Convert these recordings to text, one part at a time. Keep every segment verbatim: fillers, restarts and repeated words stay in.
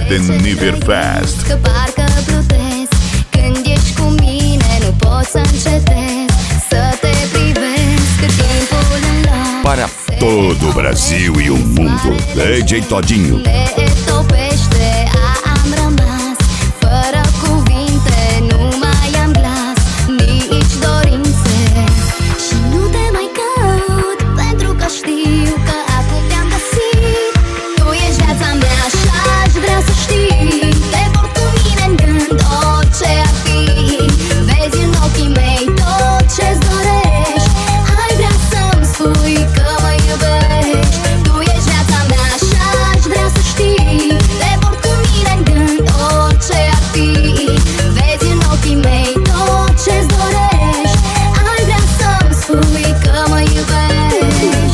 Edenniverfest. Că parcă plutesc când ești cu mine, nu pot să încetez să te privesc, cât timpul în loc. Para todo o Brasil e o mundo, D J Todinho. Ne topește, am rămas fără cuvinte, nu mai am glas, nici dorințe. Și nu te mai caut, pentru că știu că acum te-am găsit. Tu ești viața mea și aș vrea să știi. Te port cu mine în gând, orice ar fi. Vezi în ochii mei tot ce-ți dorești. Ai vrea să-mi spui că mă iubești. Tu ești viața mea și aș vrea să știi. Te port cu mine în gând, orice ar fi. Vezi în ochii mei tot ce-ți dorești. Ai vrea să-mi spui că mă iubești.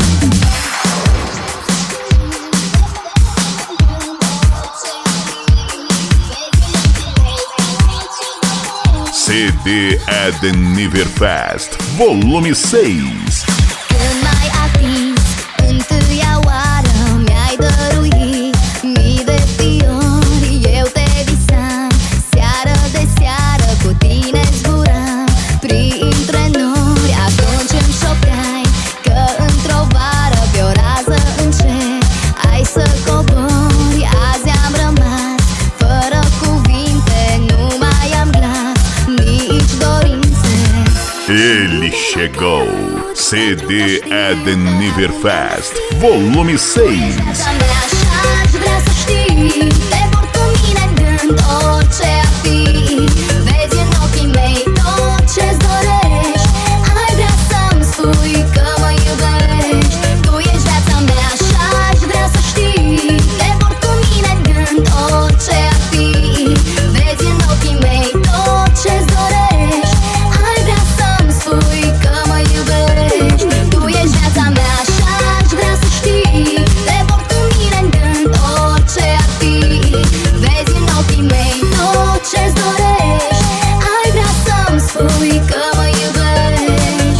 C D Edenniverfest, volume seis. Când m-ai atins, întâia oară mi-ai dăruit mii de fiori, eu te visam, seară de seară cu tine zburam printre nori. Atunci îmi șopteai că într-o vară pe o rază încet ai să cobori. Azi am rămas fără cuvinte, nu mai am glas, nici dorințe. Ele chegou, C D Edenniverfest, volume seis. Viața mea și aș vrea să știi. Te port cu mine în gând, orice ar fi. Vezi în ochii mei tot ce-ți dorești. Ai vrea să-mi spui că mă iubești. Tu ești viața mea și aș vrea să știi. Te port cu mine în gând, orice ar fi. Vezi în ochii mei tot ce-ți dorești. Ai vrea să-mi spui că mă iubești. Tu ești viața mea și aș vrea să știi. Te port cu mine în gând, orice ar fi. Vezi în ochii mei tot ce-ți dorești. Ai vrea să-mi spui că mă iubești.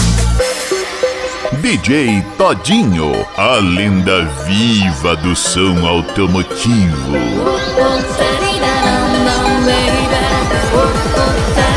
D J Todinho, a lenda viva do som automotivo. Oh, oh, baby. Oh, oh,